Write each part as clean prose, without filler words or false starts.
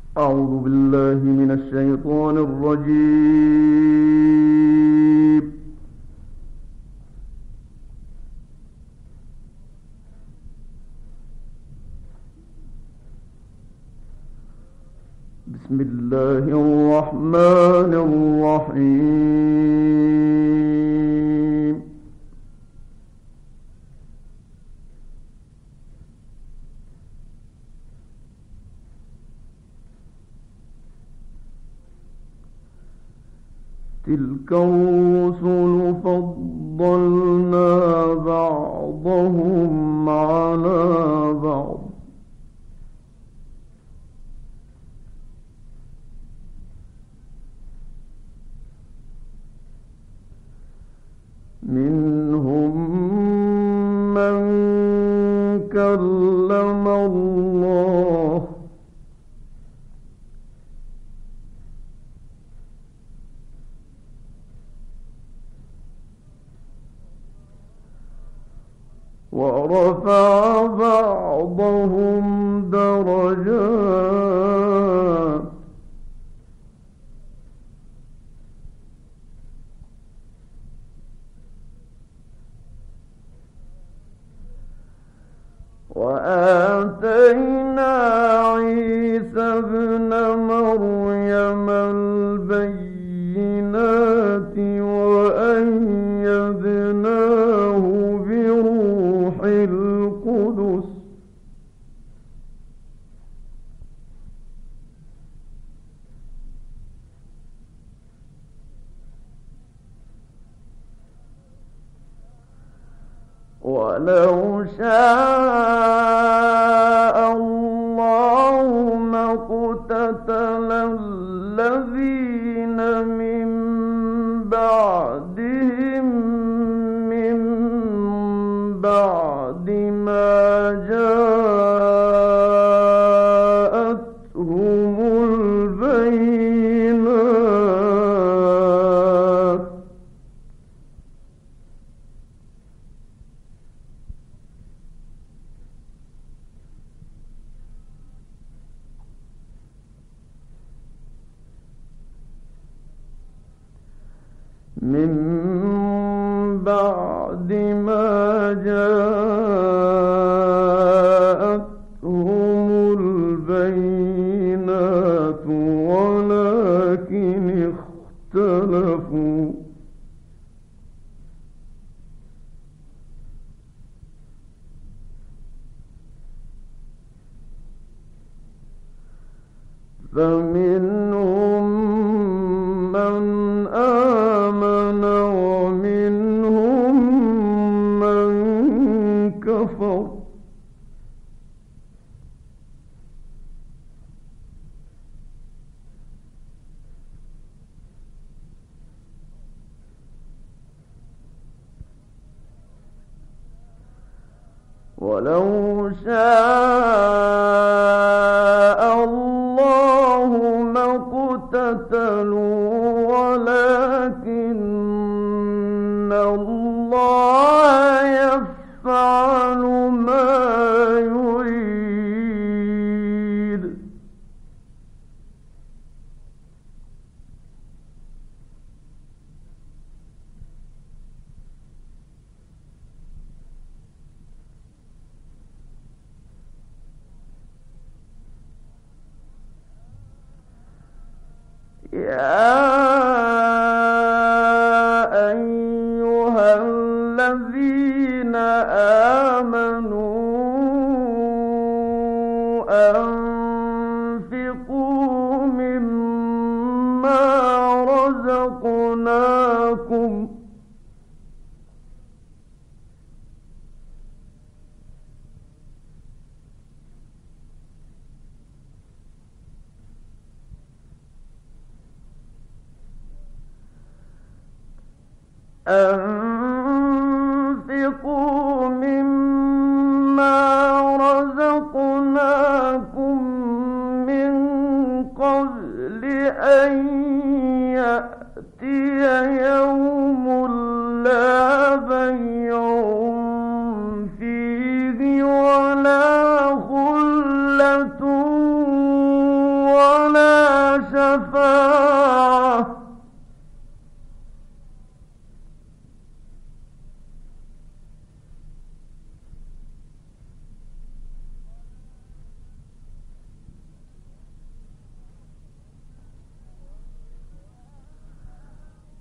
أعوذ بالله من الشيطان الرجيم. بسم الله الرحمن الرحيم. تلك الرسل فضلنا بعضهم على بعض منهم من كلم الله ورفع بعضهم درجات وآتينا عيسى ابن مريم البينات وأيدناه بروح القدس ولو شاء الله ما اقتتل الذين من بعدهم من بعد ما جاءتهم البينات من بعد ما جاءتهم البينات ولكن اختلفوا فمنهم من آمن ومنهم من كفر ولو شاء الله ما اقتتلوا ولكن الله يفعل ما يريد يا أيها الذين آمنوا أنفقوا مما رزقناكم أنفقوا مما رزقناكم من قبل أن يأتي يوم لا بيع فيه ولا خلة ولا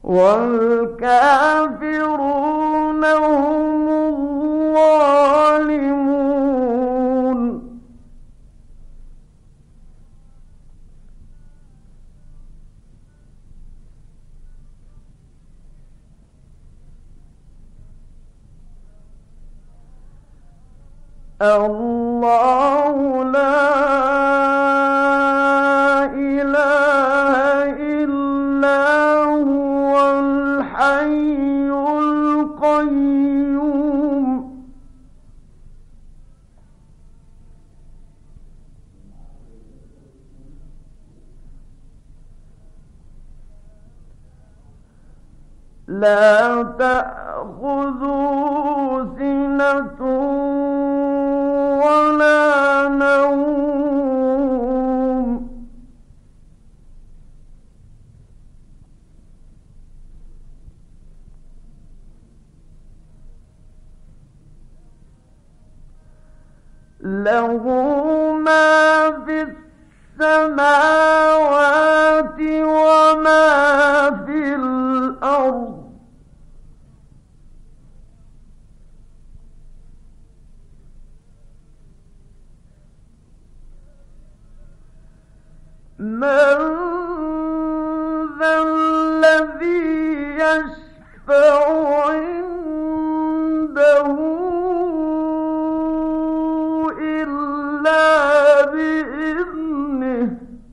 والكافرون هم الظالمون. الله لا إله إلا هو الحي القيوم. لا تأخذه سنة ولا نوم. له ما في السماوات وما في الأرض. من ذا الذي يشفع عنده إلا بإذنه.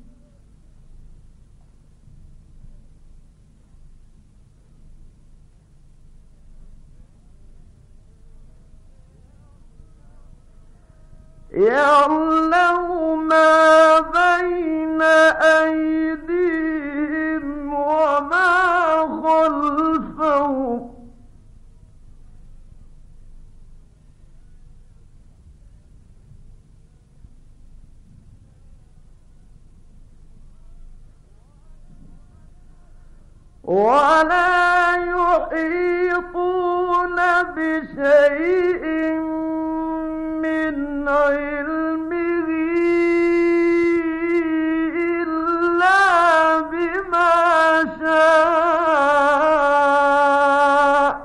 يعلم ما بين أيديهم وما خلفهم ولا يحيطون بشيء من علمه إلا بما شاء.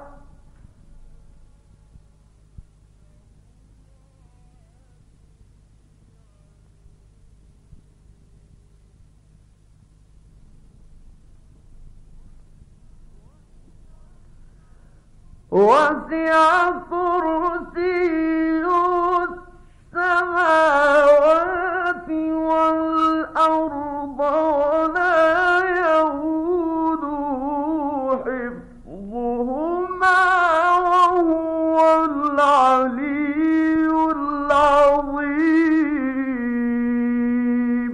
وسع كرسيه السماوات والأرض ولا يئوده حفظهما وهو العلي العظيم.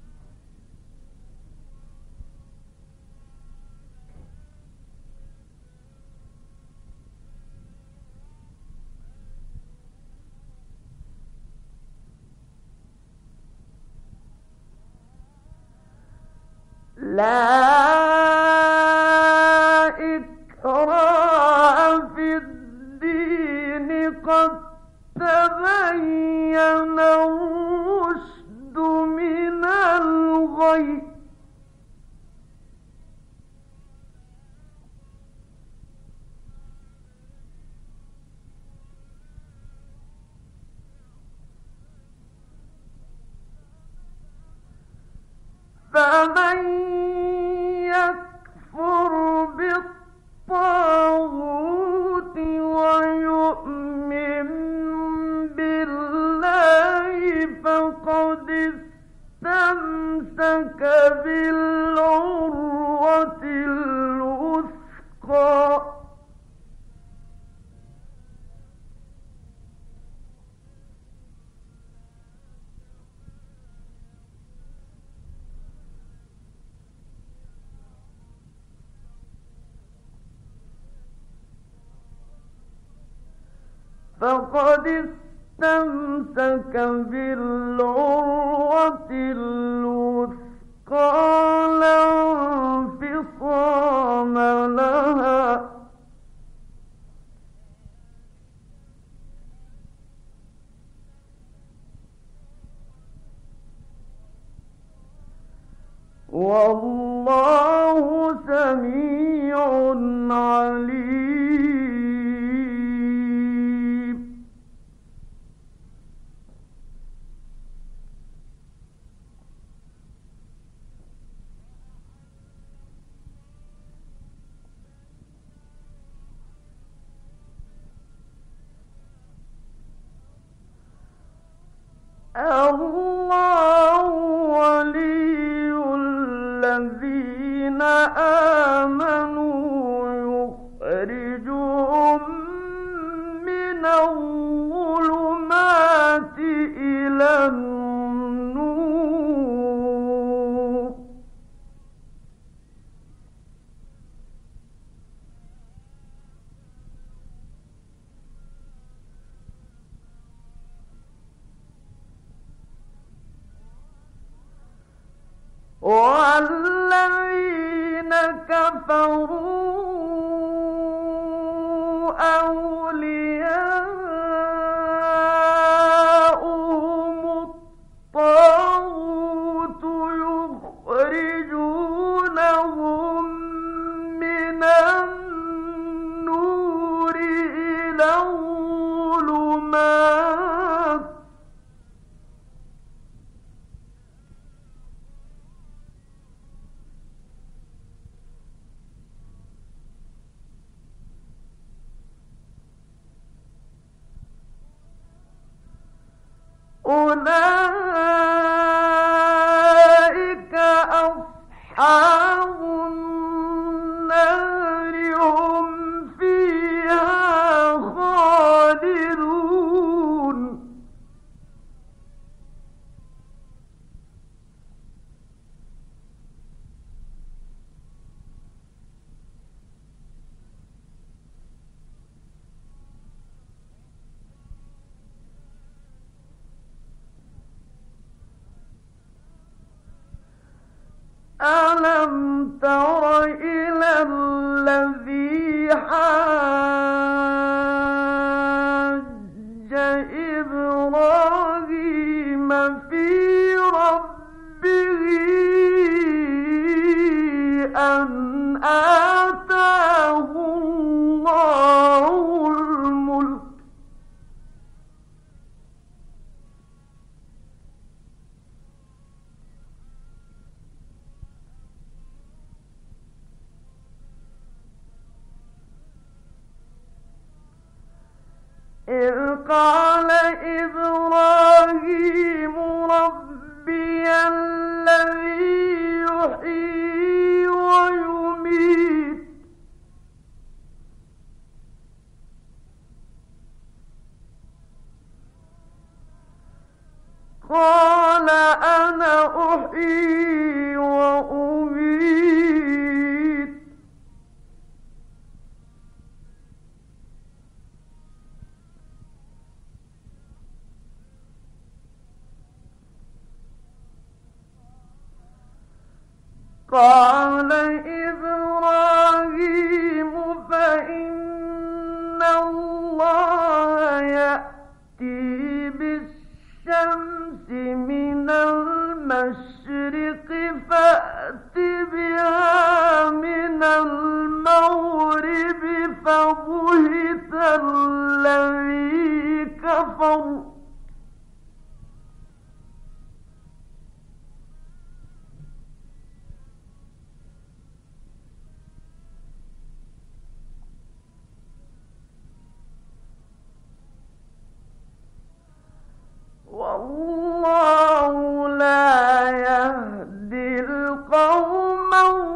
لا إكراه في الدين قد تبين الرشد من الغي. فمن يكفر بالطاغوت ويؤمن بالله فقد استمسك بالعروة الوثقى. فقد استمسك بالعروة الوثقى لا انفصام لها. والله سميع عليم. الله ولي الذين آمنوا يخرجهم من الظلمات إلى النور. والذين كفروا أولياؤهم الطاغوت يخرجونهم من النور إلى الظلمات. أولئك أصحاب النار هم فيها خالدون. ألم تر إلى الذي حاج إبراهيم في ربه أن آتاه الله الملك إذ قال إبراهيم ربي الذي يحيي ويميت قال أنا أحيي وأميت قال إبراهيم فإن الله يأتي بالشمس من المشرق فأت بها من المغرب فبهت الذي كفر والله لا يهدي القوم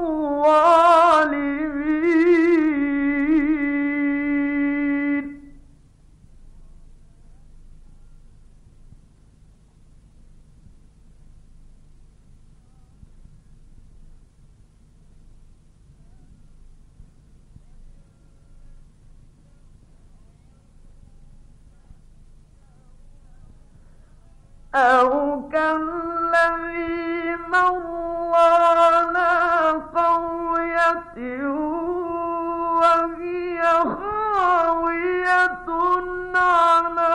الظالمين. أو كالذي مر على قرية وهي خاوية على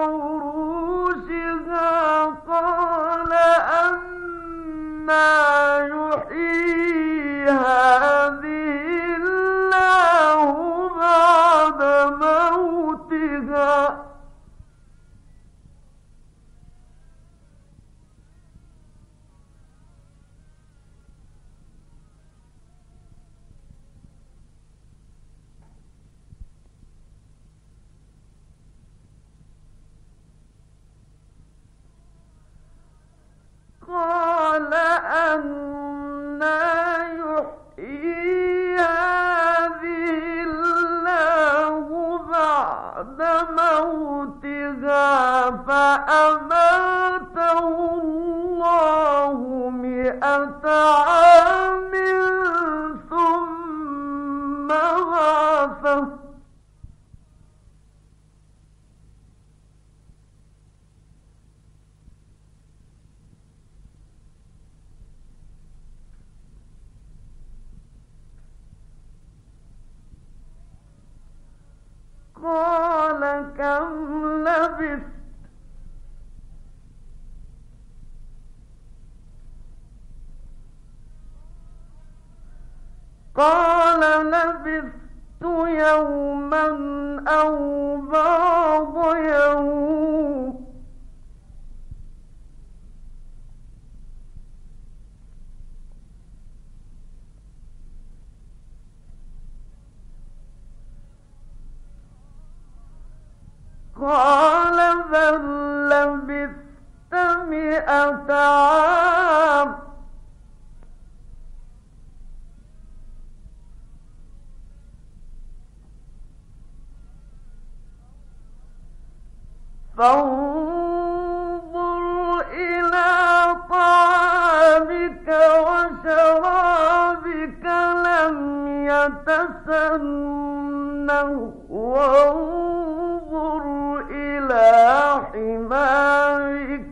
عروشها قال أنى يحيي هذه الله 100 عام ثم بعثه قال كم لبثت قال لبثت يوما أو بعض يوم قال بل لبثت 100 عام فانظر إلى طعامك وشرابك لم يتسنه وانظر إلى حمارك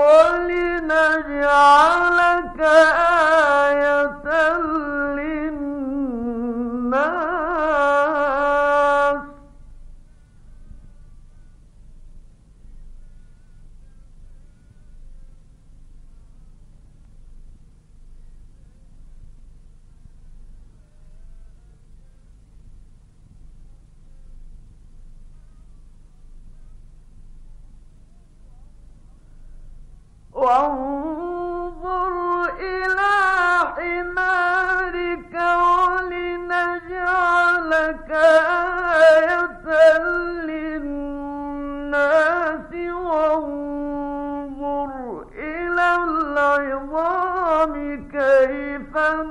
ولنجعلك آية للناس وانظر إلى حمارك ولنجعلك آية للناس وانظر إلى العظام كيف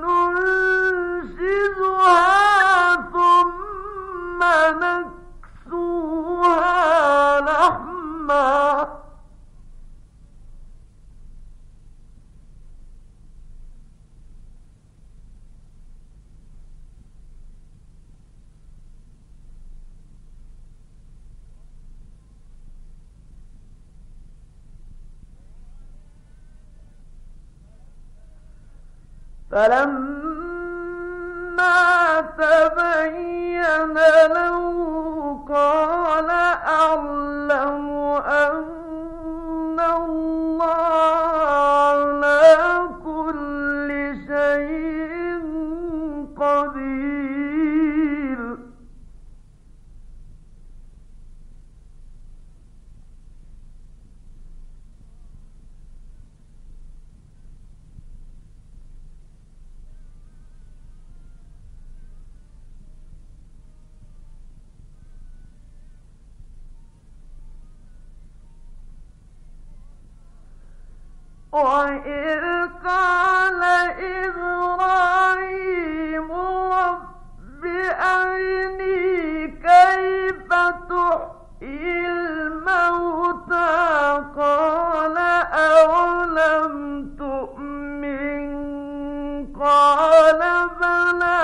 ننشزها ثم نكسوها لحما فلما تبين له قال أعلم أن الله على كل شيء قدير وإذ قال إبراهيم رب أرني كيف تحيي الموتى قال أولم تؤمن قال بلى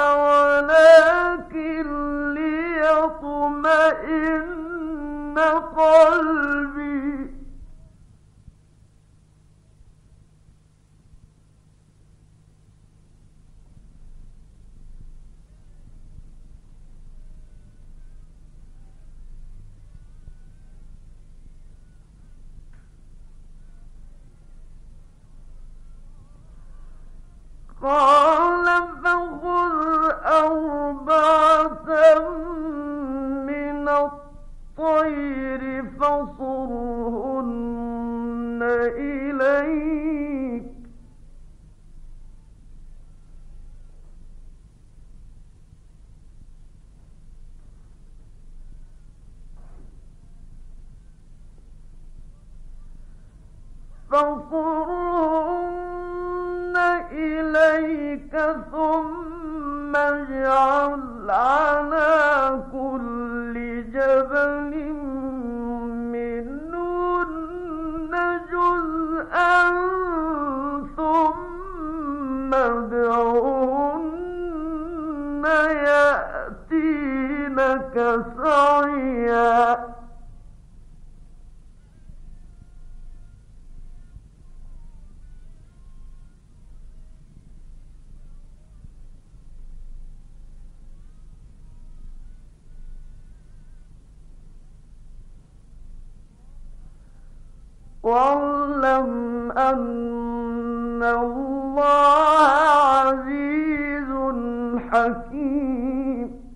ولكن ليطمئن قلبي قال فخذ 4 من الطير فصرهن إليك ثم اجعل على كل جبل منهن جزءا ثم ادعهن يأتينك سعيا واعلم أن الله عزيز حكيم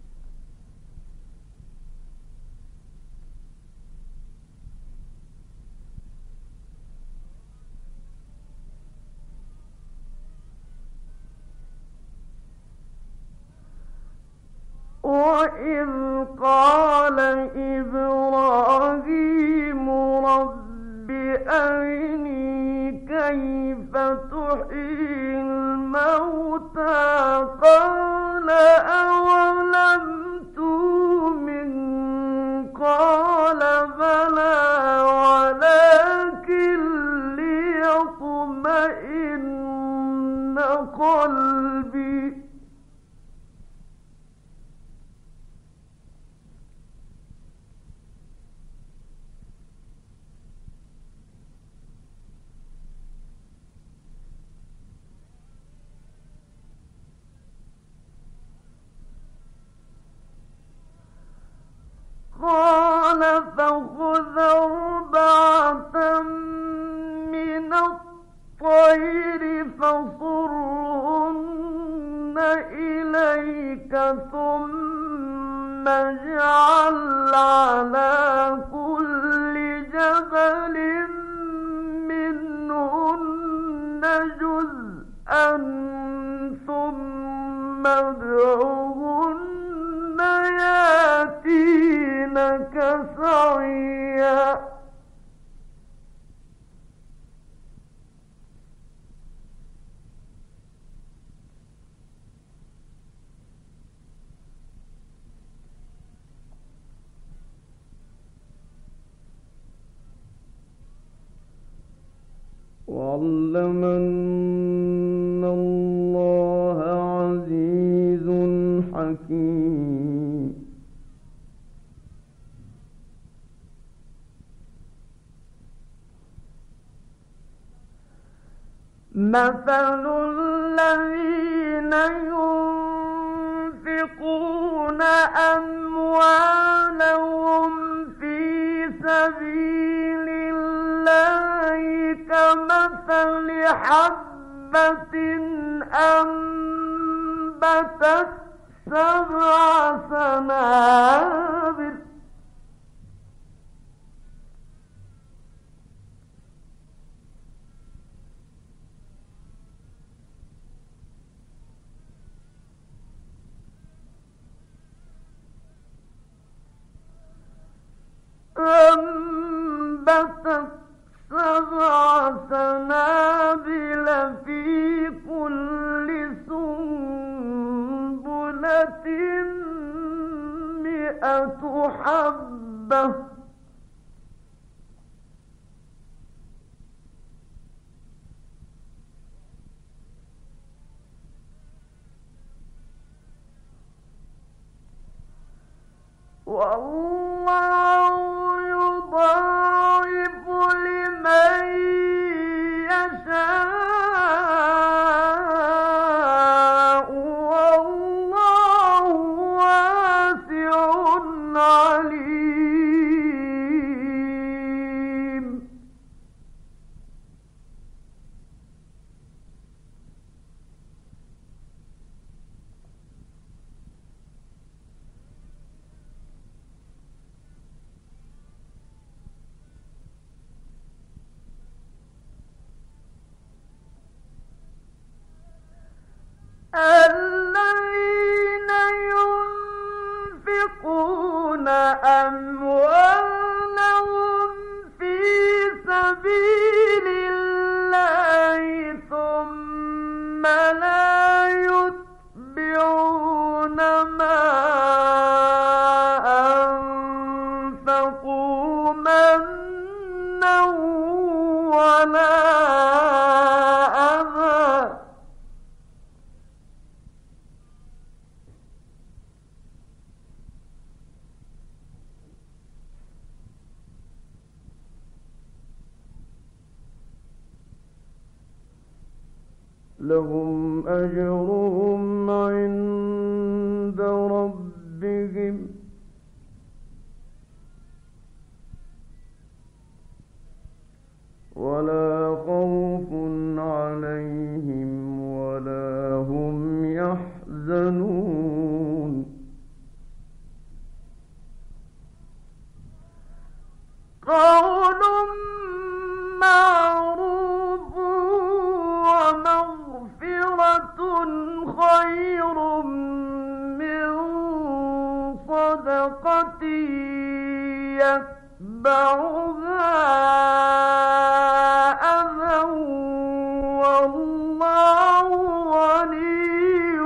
وإذ قال إبراهيم رب أرني كيف تحيي الموتى قال أولم تؤمن قال بلى ولكن ليطمئن قلبي قال فخذ أربعة من الطير فصرهن إليك ثم اجعل على كل جبل منهن جزءا ثم ادعهن يأتينك سعيا واعلم أن الله عزيز حكيم مثل الذين ينفقون أموالهم في سبيل الله كمثل حبة أنبتت 7 سنابل في كل سنبلة 100 حبة والله يضاعف لمن يشاء والله واسع عليم على أذى لهم أجرهم عند ربهم ولا خوف عليهم ولا هم يحزنون قول معروف ومغفرة خير من صدقة يتبعها أذى والله غني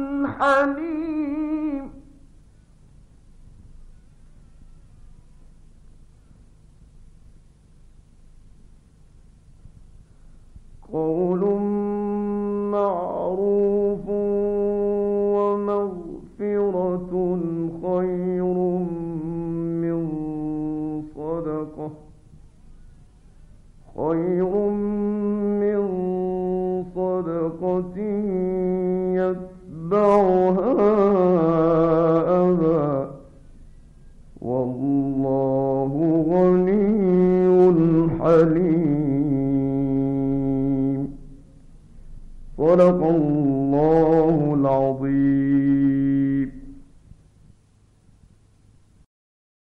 حليم قول معروف ومغفرة خير من صدقة يتبعها أذى والله غني حليم صدق الله